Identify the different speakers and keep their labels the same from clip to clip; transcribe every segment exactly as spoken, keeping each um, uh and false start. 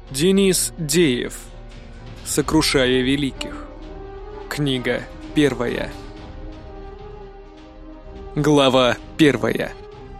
Speaker 1: Денис Деев. Сокрушая великих. Книга первая. Глава первая.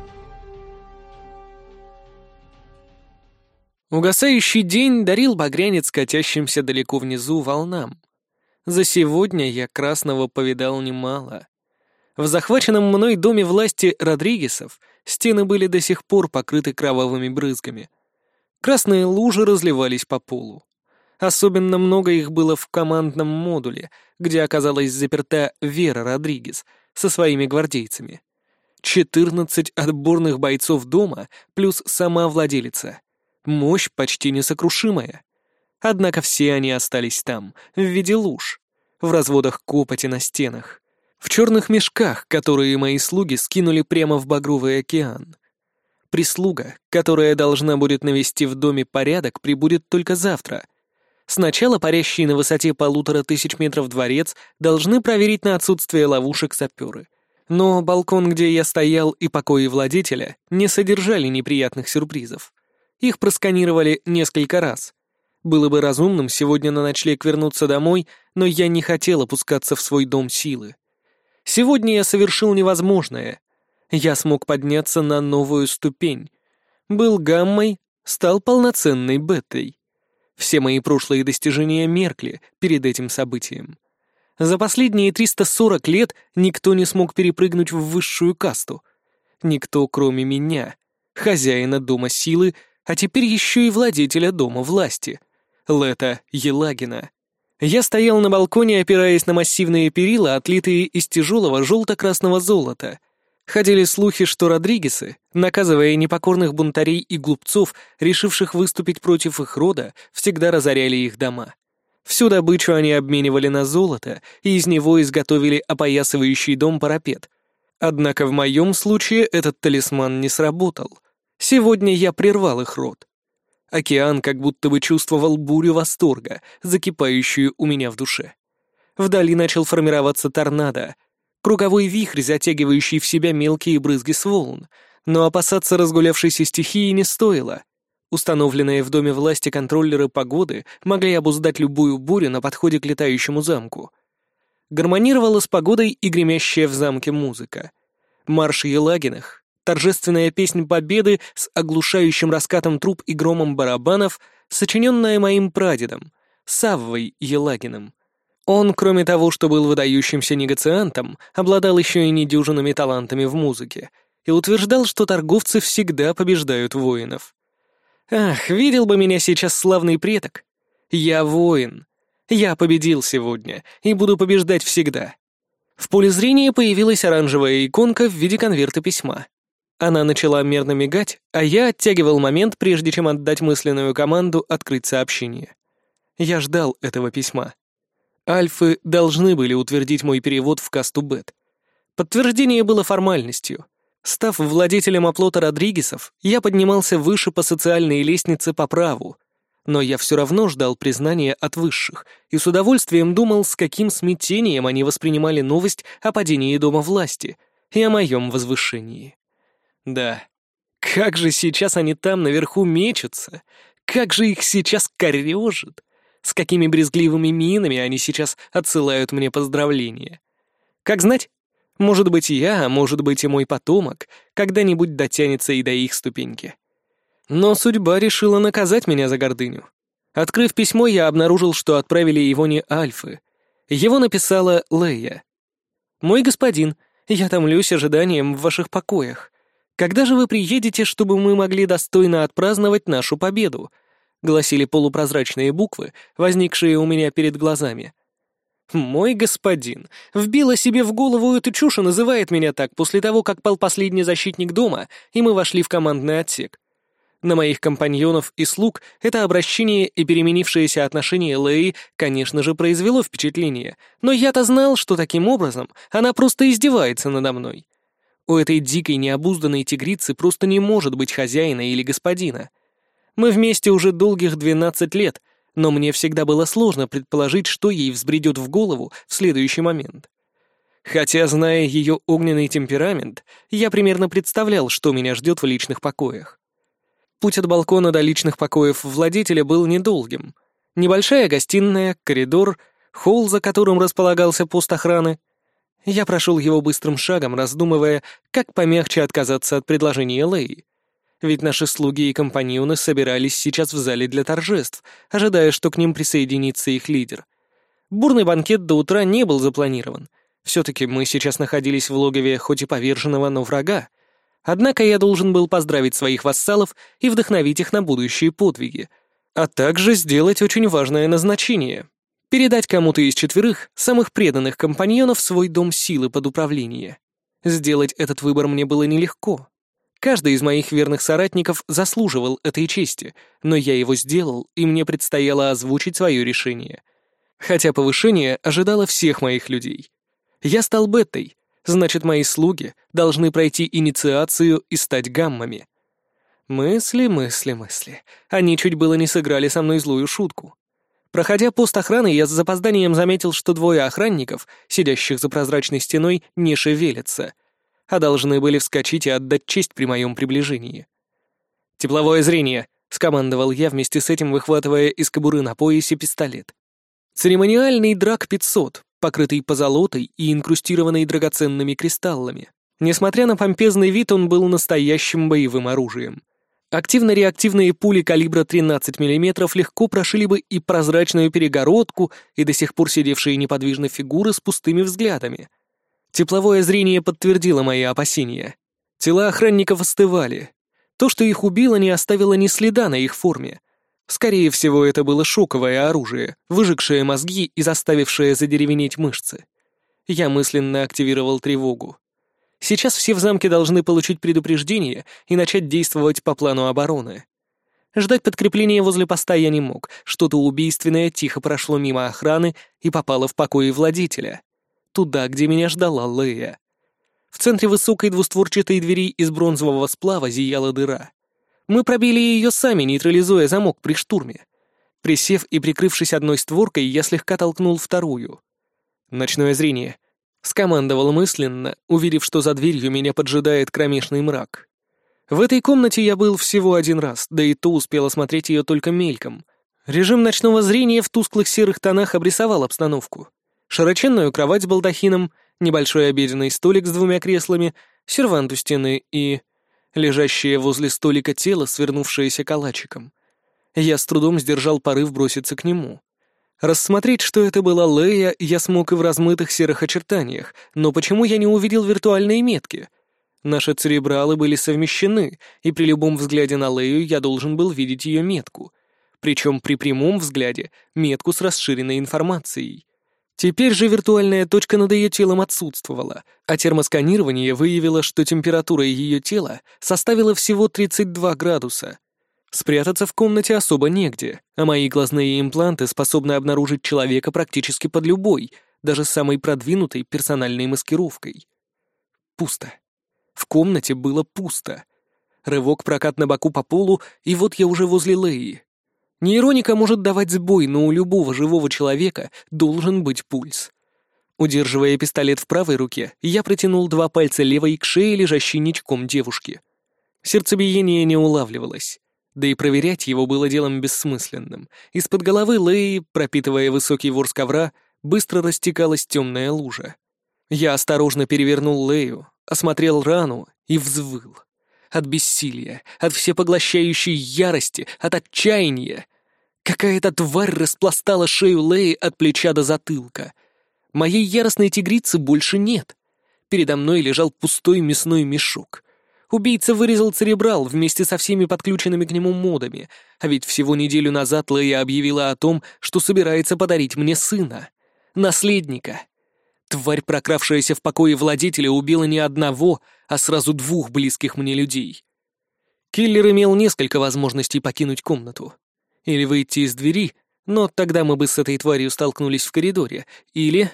Speaker 1: Угасающий день дарил багрянец катящимся далеко внизу волнам. За сегодня я красного повидал немало. В захваченном мной доме власти Родригесов стены были до сих пор покрыты кровавыми брызгами. Красные лужи разливались по полу. Особенно много их было в командном модуле, где оказалась заперта Вера Родригес со своими гвардейцами. Четырнадцать отборных бойцов дома плюс сама владелица. Мощь почти несокрушимая. Однако все они остались там, в виде луж, в разводах копоти на стенах, в черных мешках, которые мои слуги скинули прямо в багровый океан. Прислуга, которая должна будет навести в доме порядок, прибудет только завтра. Сначала парящий на высоте полутора тысяч метров дворец должны проверить на отсутствие ловушек саперы. Но балкон, где я стоял, и покои владетеля не содержали неприятных сюрпризов. Их просканировали несколько раз. Было бы разумным сегодня на ночлег вернуться домой, но я не хотел опускаться в свой дом силы. Сегодня я совершил невозможное. Я смог подняться на новую ступень. Был гаммой, стал полноценной бетой. Все мои прошлые достижения меркли перед этим событием. За последние триста сорок лет никто не смог перепрыгнуть в высшую касту. Никто, кроме меня, хозяина дома силы, а теперь еще и владетеля дома власти, Лета Елагина. Я стоял на балконе, опираясь на массивные перила, отлитые из тяжелого желто-красного золота. Ходили слухи, что Родригесы, наказывая непокорных бунтарей и глупцов, решивших выступить против их рода, всегда разоряли их дома. Всю добычу они обменивали на золото, и из него изготовили опоясывающий дом парапет. Однако в моем случае этот талисман не сработал. Сегодня я прервал их род. Океан как будто бы чувствовал бурю восторга, закипающую у меня в душе. Вдали начал формироваться торнадо, круговой вихрь, затягивающий в себя мелкие брызги с волн, но опасаться разгулявшейся стихии не стоило. Установленные в доме власти контроллеры погоды могли обуздать любую бурю на подходе к летающему замку. Гармонировала с погодой и гремящая в замке музыка. Марш Елагиных, торжественная песнь победы с оглушающим раскатом труб и громом барабанов, сочиненная моим прадедом, Саввой Елагиным. Он, кроме того, что был выдающимся негациантом, обладал еще и недюжинными талантами в музыке и утверждал, что торговцы всегда побеждают воинов. Ах, видел бы меня сейчас славный предок. Я воин. Я победил сегодня и буду побеждать всегда. В поле зрения появилась оранжевая иконка в виде конверта письма. Она начала мерно мигать, а я оттягивал момент, прежде чем отдать мысленную команду открыть сообщение. Я ждал этого письма. Альфы должны были утвердить мой перевод в касту Бет. Подтверждение было формальностью. Став владетелем оплота Родригесов, я поднимался выше по социальной лестнице по праву. Но я все равно ждал признания от высших и с удовольствием думал, с каким смятением они воспринимали новость о падении дома власти и о моем возвышении. Да, как же сейчас они там наверху мечутся, как же их сейчас корежит, с какими брезгливыми минами они сейчас отсылают мне поздравления. Как знать, может быть я, а может быть и мой потомок, когда-нибудь дотянется и до их ступеньки. Но судьба решила наказать меня за гордыню. Открыв письмо, я обнаружил, что отправили его не альфы. Его написала Лея. «Мой господин, я томлюсь ожиданием в ваших покоях. Когда же вы приедете, чтобы мы могли достойно отпраздновать нашу победу?» — гласили полупрозрачные буквы, возникшие у меня перед глазами. «Мой господин, вбила себе в голову эту чушь и называет меня так после того, как пал последний защитник дома, и мы вошли в командный отсек. На моих компаньонов и слуг это обращение и переменившееся отношение Леи, конечно же, произвело впечатление, но я-то знал, что таким образом она просто издевается надо мной. У этой дикой необузданной тигрицы просто не может быть хозяина или господина. Мы вместе уже долгих двенадцать лет, но мне всегда было сложно предположить, что ей взбредет в голову в следующий момент. Хотя, зная ее огненный темперамент, я примерно представлял, что меня ждет в личных покоях. Путь от балкона до личных покоев владетеля был недолгим. Небольшая гостиная, коридор, холл, за которым располагался пост охраны. Я прошел его быстрым шагом, раздумывая, как помягче отказаться от предложения Лэй. Ведь наши слуги и компаньоны собирались сейчас в зале для торжеств, ожидая, что к ним присоединится их лидер. Бурный банкет до утра не был запланирован. Все-таки мы сейчас находились в логове хоть и поверженного, но врага. Однако я должен был поздравить своих вассалов и вдохновить их на будущие подвиги, а также сделать очень важное назначение — передать кому-то из четверых самых преданных компаньонов свой дом силы под управление. Сделать этот выбор мне было нелегко. Каждый из моих верных соратников заслуживал этой чести, но я его сделал, и мне предстояло озвучить свое решение. Хотя повышение ожидало всех моих людей. Я стал бетой, значит, мои слуги должны пройти инициацию и стать гаммами. Мысли, мысли, мысли. Они чуть было не сыграли со мной злую шутку. Проходя пост охраны, я с запозданием заметил, что двое охранников, сидящих за прозрачной стеной, не шевелятся, а должны были вскочить и отдать честь при моем приближении. «Тепловое зрение», — скомандовал я, вместе с этим выхватывая из кобуры на поясе пистолет. Церемониальный драк пятьсот, покрытый позолотой и инкрустированный драгоценными кристаллами. Несмотря на помпезный вид, он был настоящим боевым оружием. Активно-реактивные пули калибра тринадцать миллиметров легко прошили бы и прозрачную перегородку, и до сих пор сидевшие неподвижно фигуры с пустыми взглядами. Тепловое зрение подтвердило мои опасения. Тела охранников остывали. То, что их убило, не оставило ни следа на их форме. Скорее всего, это было шоковое оружие, выжегшее мозги и заставившее задеревенеть мышцы. Я мысленно активировал тревогу. Сейчас все в замке должны получить предупреждение и начать действовать по плану обороны. Ждать подкрепления возле поста я не мог. Что-то убийственное тихо прошло мимо охраны и попало в покои владетеля. Туда, где меня ждала Лэя. В центре высокой двустворчатой двери из бронзового сплава зияла дыра. Мы пробили ее сами, нейтрализуя замок при штурме. Присев и прикрывшись одной створкой, я слегка толкнул вторую. «Ночное зрение», — скомандовал мысленно, уверив, что за дверью меня поджидает кромешный мрак. В этой комнате я был всего один раз, да и то успел осмотреть ее только мельком. Режим ночного зрения в тусклых серых тонах обрисовал обстановку. Широченную кровать с балдахином, небольшой обеденный столик с двумя креслами, сервант у стены и... лежащее возле столика тело, свернувшееся калачиком. Я с трудом сдержал порыв броситься к нему. Рассмотреть, что это была Лэя, я смог и в размытых серых очертаниях, но почему я не увидел виртуальные метки? Наши церебралы были совмещены, и при любом взгляде на Лэю я должен был видеть ее метку. Причем при прямом взгляде метку с расширенной информацией. Теперь же виртуальная точка над ее телом отсутствовала, а термосканирование выявило, что температура ее тела составила всего тридцать два градуса. Спрятаться в комнате особо негде, а мои глазные импланты способны обнаружить человека практически под любой, даже самой продвинутой персональной маскировкой. Пусто. В комнате было пусто. Рывок прокат на боку по полу, и вот я уже возле Лэи. Нейроника может давать сбой, но у любого живого человека должен быть пульс. Удерживая пистолет в правой руке, я протянул два пальца левой к шее лежащей ничком девушки. Сердцебиение не улавливалось, да и проверять его было делом бессмысленным. Из-под головы Лэи, пропитывая высокий ворс ковра, быстро растекалась темная лужа. Я осторожно перевернул Лэю, осмотрел рану и взвыл. От бессилия, от всепоглощающей ярости, от отчаяния. Какая-то тварь распластала шею Лэи от плеча до затылка. Моей яростной тигрицы больше нет. Передо мной лежал пустой мясной мешок. Убийца вырезал церебрал вместе со всеми подключенными к нему модами, а ведь всего неделю назад Лэя объявила о том, что собирается подарить мне сына, наследника. Тварь, прокравшаяся в покое владетеля, убила не одного, а сразу двух близких мне людей. Киллер имел несколько возможностей покинуть комнату. Или выйти из двери, но тогда мы бы с этой тварью столкнулись в коридоре, или...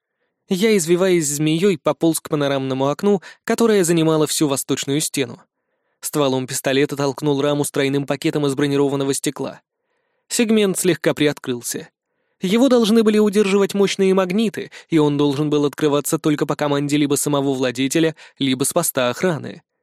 Speaker 1: Я, извиваясь змеей, пополз к панорамному окну, которое занимало всю восточную стену. Стволом пистолета толкнул раму с тройным пакетом из бронированного стекла. Сегмент слегка приоткрылся. Его должны были удерживать мощные магниты, и он должен был открываться только по команде либо самого владетеля, либо с поста охраны.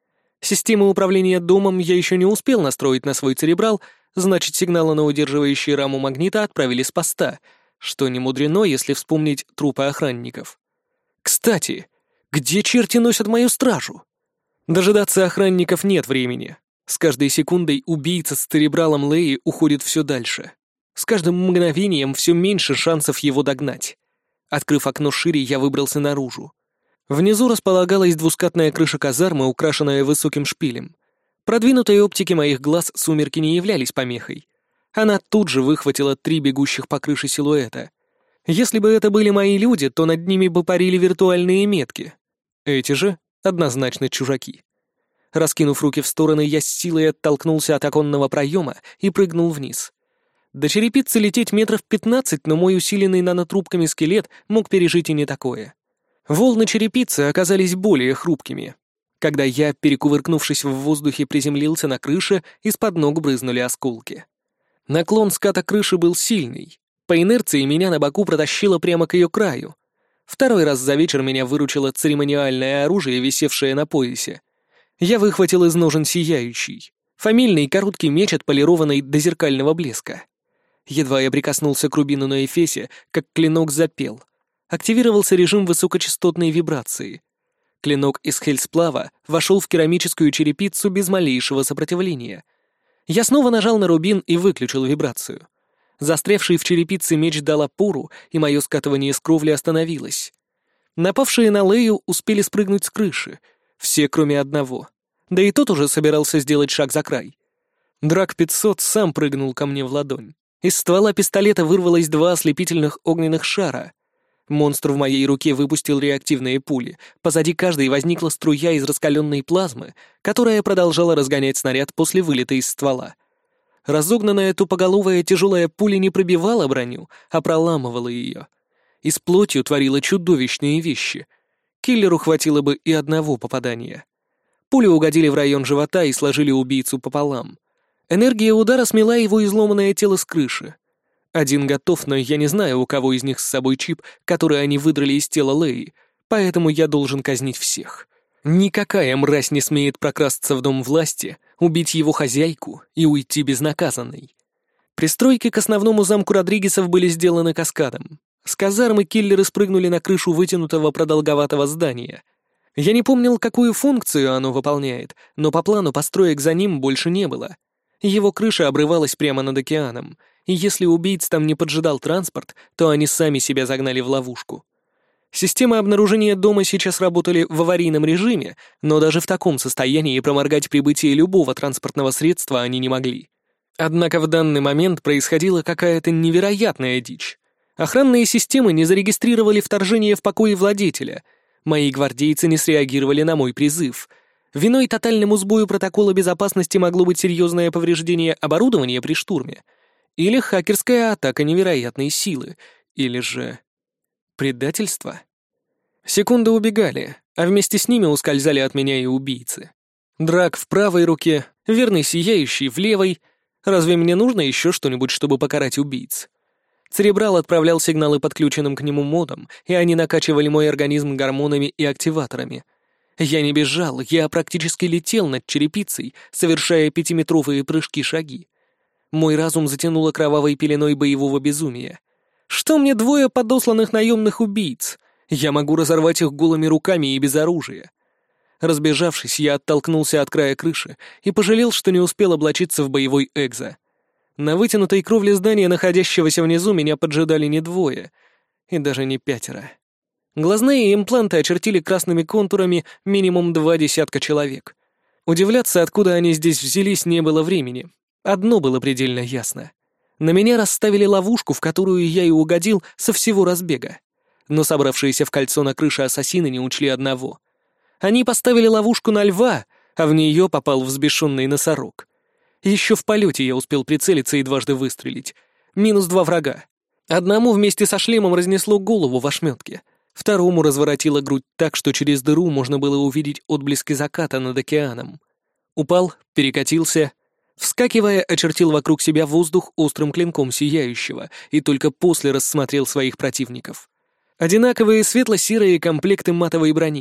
Speaker 1: Систему управления домом я еще не успел настроить на свой церебрал, значит, сигналы на удерживающие раму магнита отправили с поста, что не мудрено, если вспомнить трупы охранников. Кстати, где черти носят мою стражу? Дожидаться охранников нет времени. С каждой секундой убийца с церебралом Леи уходит все дальше. С каждым мгновением все меньше шансов его догнать. Открыв окно шире, я выбрался наружу. Внизу располагалась двускатная крыша казармы, украшенная высоким шпилем. Продвинутой оптике моих глаз сумерки не являлись помехой. Она тут же выхватила три бегущих по крыше силуэта. Если бы это были мои люди, то над ними бы парили виртуальные метки. Эти же однозначно чужаки. Раскинув руки в стороны, я с силой оттолкнулся от оконного проема и прыгнул вниз. До черепицы лететь метров пятнадцать, но мой усиленный нанотрубками скелет мог пережить и не такое. Волны черепицы оказались более хрупкими. Когда я, перекувыркнувшись в воздухе, приземлился на крыше, из-под ног брызнули осколки. Наклон ската крыши был сильный. По инерции меня на боку протащило прямо к ее краю. Второй раз за вечер меня выручило церемониальное оружие, висевшее на поясе. Я выхватил из ножен сияющий. Фамильный короткий меч, отполированный до зеркального блеска. Едва я прикоснулся к рубину на эфесе, как клинок запел. Активировался режим высокочастотной вибрации. Клинок из хельсплава вошел в керамическую черепицу без малейшего сопротивления. Я снова нажал на рубин и выключил вибрацию. Застрявший в черепице меч дал опору, и мое скатывание с кровли остановилось. Напавшие на Лею успели спрыгнуть с крыши. Все, кроме одного. Да и тот уже собирался сделать шаг за край. Драк пятьсот сам прыгнул ко мне в ладонь. Из ствола пистолета вырвалось два ослепительных огненных шара. Монстр в моей руке выпустил реактивные пули. Позади каждой возникла струя из раскаленной плазмы, которая продолжала разгонять снаряд после вылета из ствола. Разогнанная тупоголовая тяжелая пуля не пробивала броню, а проламывала ее. И с плотью творила чудовищные вещи. Киллеру хватило бы и одного попадания. Пули угодили в район живота и сложили убийцу пополам. Энергия удара смела его изломанное тело с крыши. Один готов, но я не знаю, у кого из них с собой чип, который они выдрали из тела Леи, поэтому я должен казнить всех. Никакая мразь не смеет прокрасться в дом власти, убить его хозяйку и уйти безнаказанной. Пристройки к основному замку Родригесов были сделаны каскадом. С казармы киллеры спрыгнули на крышу вытянутого продолговатого здания. Я не помнил, какую функцию оно выполняет, но по плану построек за ним больше не было. Его крыша обрывалась прямо над океаном, и если убийц там не поджидал транспорт, то они сами себя загнали в ловушку. Системы обнаружения дома сейчас работали в аварийном режиме, но даже в таком состоянии проморгать прибытие любого транспортного средства они не могли. Однако в данный момент происходила какая-то невероятная дичь. Охранные системы не зарегистрировали вторжение в покои владетеля. Мои гвардейцы не среагировали на мой призыв. Виной тотальному сбою протокола безопасности могло быть серьезное повреждение оборудования при штурме. Или хакерская атака невероятной силы. Или же... предательство? Секунды убегали, а вместе с ними ускользали от меня и убийцы. Драк в правой руке, верный сияющий в левой. Разве мне нужно еще что-нибудь, чтобы покарать убийц? Церебрал отправлял сигналы подключенным к нему модам, и они накачивали мой организм гормонами и активаторами. Я не бежал, я практически летел над черепицей, совершая пятиметровые прыжки-шаги. Мой разум затянуло кровавой пеленой боевого безумия. Что мне двое подосланных наемных убийц? Я могу разорвать их голыми руками и без оружия. Разбежавшись, я оттолкнулся от края крыши и пожалел, что не успел облачиться в боевой экзо. На вытянутой кровле здания, находящегося внизу, меня поджидали не двое, и даже не пятеро. Глазные импланты очертили красными контурами минимум два десятка человек. Удивляться, откуда они здесь взялись, не было времени. Одно было предельно ясно. На меня расставили ловушку, в которую я и угодил со всего разбега. Но собравшиеся в кольцо на крыше ассасины не учли одного. Они поставили ловушку на льва, а в нее попал взбешенный носорог. Еще в полете я успел прицелиться и дважды выстрелить. Минус два врага. Одному вместе со шлемом разнесло голову в ошметке. Второму разворотило грудь так, что через дыру можно было увидеть отблески заката над океаном. Упал, перекатился, вскакивая, очертил вокруг себя воздух острым клинком сияющего и только после рассмотрел своих противников. Одинаковые светло-серые комплекты матовой брони.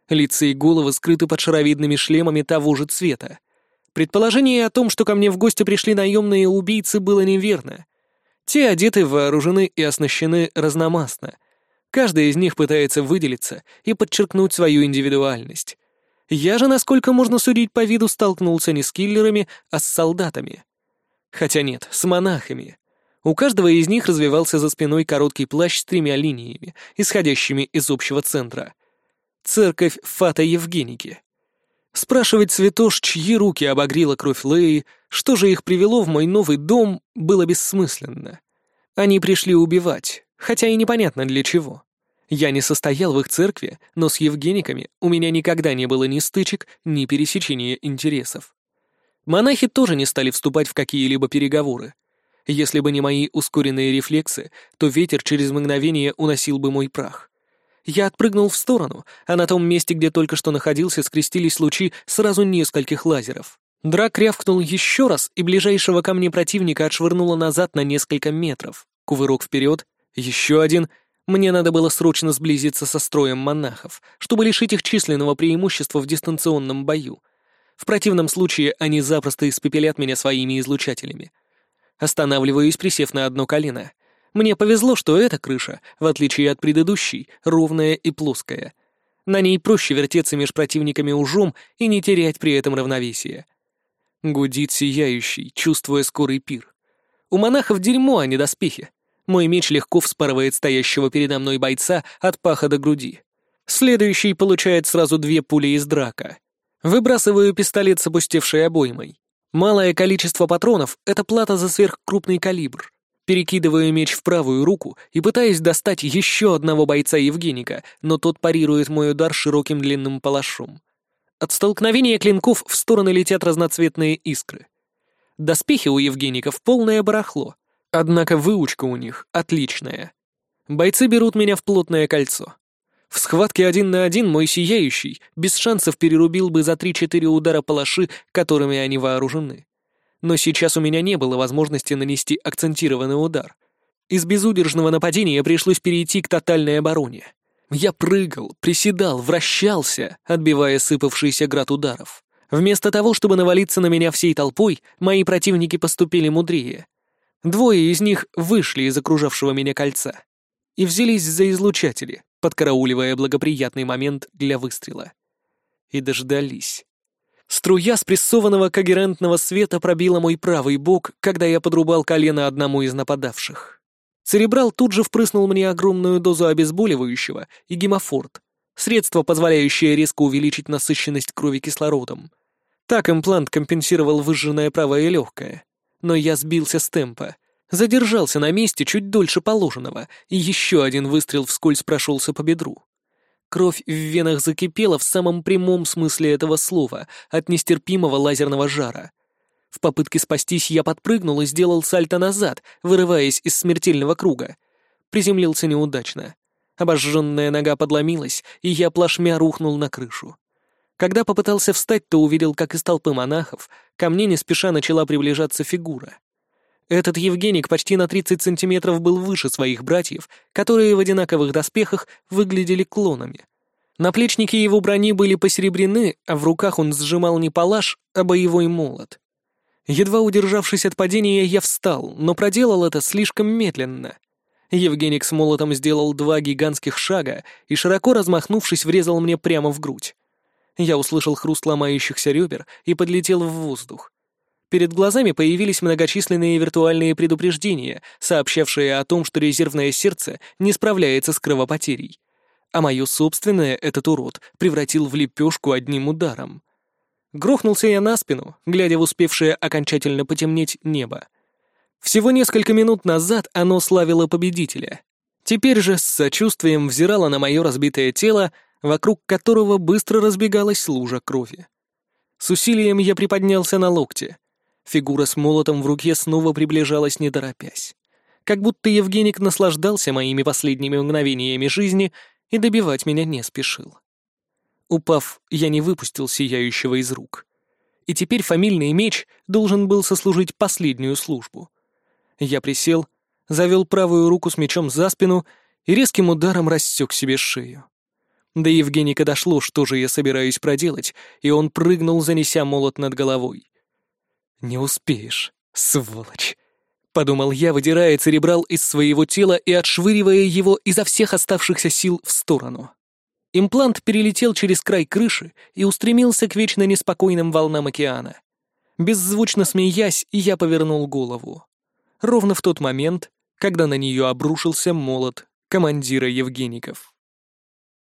Speaker 1: Лица и головы скрыты под шаровидными шлемами того же цвета. Предположение о том, что ко мне в гости пришли наемные убийцы, было неверно. Те одеты, вооружены и оснащены разномастно. Каждый из них пытается выделиться и подчеркнуть свою индивидуальность. Я же, насколько можно судить по виду, столкнулся не с киллерами, а с солдатами. Хотя нет, с монахами. У каждого из них развивался за спиной короткий плащ с тремя линиями, исходящими из общего центра. Церковь Фата Евгеники. Спрашивать святош, чьи руки обогрела кровь Леи, что же их привело в мой новый дом, было бессмысленно. Они пришли убивать, хотя и непонятно для чего. Я не состоял в их церкви, но с евгениками у меня никогда не было ни стычек, ни пересечения интересов. Монахи тоже не стали вступать в какие-либо переговоры. Если бы не мои ускоренные рефлексы, то ветер через мгновение уносил бы мой прах. Я отпрыгнул в сторону, а на том месте, где только что находился, скрестились лучи сразу нескольких лазеров. Драк рявкнул еще раз, и ближайшего ко мне противника отшвырнуло назад на несколько метров. Кувырок вперед, еще один. Мне надо было срочно сблизиться со строем монахов, чтобы лишить их численного преимущества в дистанционном бою. В противном случае они запросто испепелят меня своими излучателями. Останавливаюсь, присев на одно колено. Мне повезло, что эта крыша, в отличие от предыдущей, ровная и плоская. На ней проще вертеться меж противниками ужом и не терять при этом равновесие. Гудит сияющий, чувствуя скорый пир. У монахов дерьмо, а не доспехи. Мой меч легко вспарывает стоящего передо мной бойца от паха до груди. Следующий получает сразу две пули из драка. Выбрасываю пистолет с опустевшей обоймой. Малое количество патронов — это плата за сверхкрупный калибр. Перекидываю меч в правую руку и пытаюсь достать еще одного бойца Евгеника, но тот парирует мой удар широким длинным палашом. От столкновения клинков в стороны летят разноцветные искры. Доспехи у Евгеников полное барахло, однако выучка у них отличная. Бойцы берут меня в плотное кольцо. В схватке один на один мой сияющий без шансов перерубил бы за три-четыре удара палаши, которыми они вооружены. Но сейчас у меня не было возможности нанести акцентированный удар. Из безудержного нападения пришлось перейти к тотальной обороне. Я прыгал, приседал, вращался, отбивая сыпавшийся град ударов. Вместо того, чтобы навалиться на меня всей толпой, мои противники поступили мудрее. Двое из них вышли из окружавшего меня кольца и взялись за излучатели, подкарауливая благоприятный момент для выстрела. И дождались. Струя спрессованного когерентного света пробила мой правый бок, когда я подрубал колено одному из нападавших. Церебрал тут же впрыснул мне огромную дозу обезболивающего и гемофорт, средство, позволяющее резко увеличить насыщенность крови кислородом. Так имплант компенсировал выжженное правое легкое. Но я сбился с темпа, задержался на месте чуть дольше положенного, и еще один выстрел вскользь прошелся по бедру. Кровь в венах закипела в самом прямом смысле этого слова от нестерпимого лазерного жара. В попытке спастись я подпрыгнул и сделал сальто назад, вырываясь из смертельного круга. Приземлился неудачно. Обожженная нога подломилась, и я плашмя рухнул на крышу. Когда попытался встать, то увидел, как из толпы монахов ко мне не спеша начала приближаться фигура. Этот Евгеник почти на тридцать сантиметров был выше своих братьев, которые в одинаковых доспехах выглядели клонами. Наплечники его брони были посеребрены, а в руках он сжимал не палаш, а боевой молот. Едва удержавшись от падения, я встал, но проделал это слишком медленно. Евгеник с молотом сделал два гигантских шага и, широко размахнувшись, врезал мне прямо в грудь. Я услышал хруст ломающихся ребер и подлетел в воздух. Перед глазами появились многочисленные виртуальные предупреждения, сообщавшие о том, что резервное сердце не справляется с кровопотерей. А мое собственное этот урод превратил в лепешку одним ударом. Грохнулся я на спину, глядя в успевшее окончательно потемнеть небо. Всего несколько минут назад оно славило победителя. Теперь же с сочувствием взирало на мое разбитое тело, вокруг которого быстро разбегалась лужа крови. С усилием я приподнялся на локте. Фигура с молотом в руке снова приближалась, не торопясь. Как будто Евгеник наслаждался моими последними мгновениями жизни и добивать меня не спешил. Упав, я не выпустил сияющего из рук. И теперь фамильный меч должен был сослужить последнюю службу. Я присел, завел правую руку с мечом за спину и резким ударом рассек себе шею. До Евгеника дошло, что же я собираюсь проделать, и он прыгнул, занеся молот над головой. «Не успеешь, сволочь!» — подумал я, выдирая церебрал из своего тела и отшвыривая его изо всех оставшихся сил в сторону. Имплант перелетел через край крыши и устремился к вечно неспокойным волнам океана. Беззвучно смеясь, я повернул голову. Ровно в тот момент, когда на нее обрушился молот командира Евгеников.